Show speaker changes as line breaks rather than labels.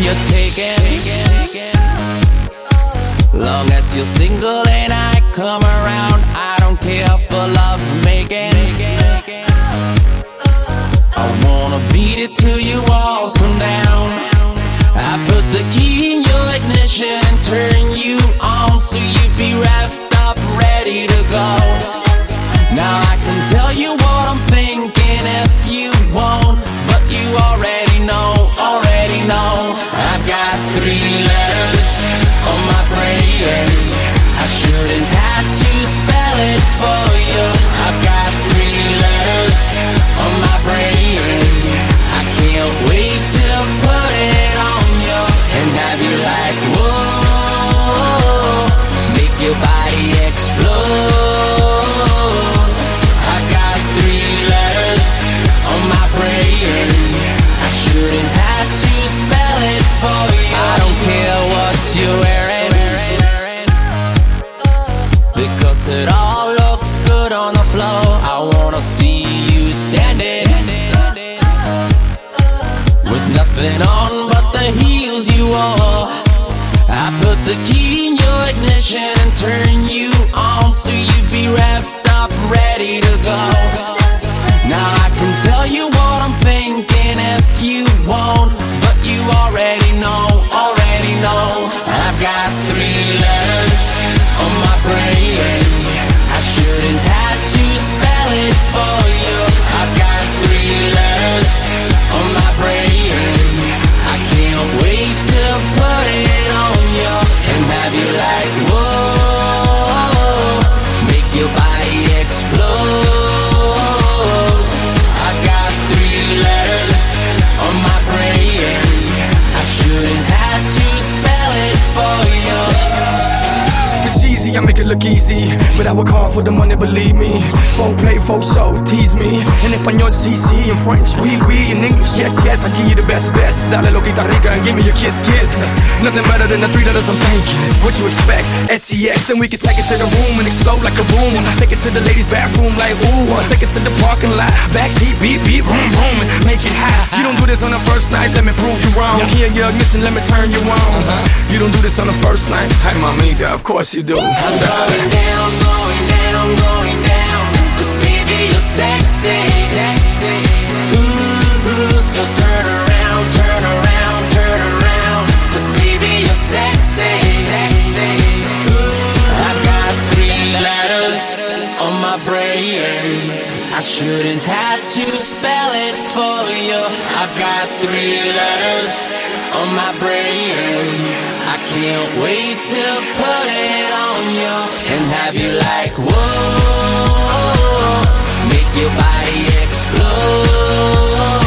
you're taken. Long as you're single and I come around, I don't care for love making. I wanna beat it till your walls come down. I put the key in your ignition and turn you on, so you be revved up, ready to go. Now I can tell you what I'm thinking if you won't, but you already know, already know. I've got 3 letters on my brain. I shouldn't have to spell it for you. I've got 3 letters on my brain. I can't wait to put it on you and have you like, whoa, make your body explode. I've got 3 letters on my brain. I shouldn't have to spell it for you. I don't care what you're wearing, because it all looks good on the floor. I wanna see you standing with nothing on but the heels you wore. I put the key in your ignition and turn you on, so you be revved up, ready to go. Now I can tell you what I'm thinking if you won't, but you already know, already know. I've got 3 letters on my brain. I shouldn't have to spell it for you. I've got 3 letters on my brain. I can't wait to put it on you and have you like, whoa, make your body explode. I've got 3 letters on my brain. I shouldn't have to spell it for you.
I make it look easy, but I work hard for the money, believe me. Folk play, folk show, tease me. In Espanol, CC, in French, oui, in English, yes, I give you the best. Dale loquita rica and give me your kiss. Nothing better than the 3 letters I'm thinking. What you expect? SCX, then we can take it to the room and explode like a boom. Take it to the ladies' bathroom like ooh. Take it to the parking lot, backseat, beep, beep, boom, boom, and make it hot. You don't do this on the first night, let me prove you wrong. Here in your ignition, let me turn you on. You don't do this on the first night. Hi, mamita, of course you do.
I'm going down, going down, going down, 'cause baby you're sexy. Ooh, so turn around, turn around, turn around, 'cause baby you're sexy. Ooh, I've got 3 letters on my brain. I shouldn't have to spell it for you. I've got 3 letters on my brain. I can't wait to put it on you and have you like, whoa, make your body explode.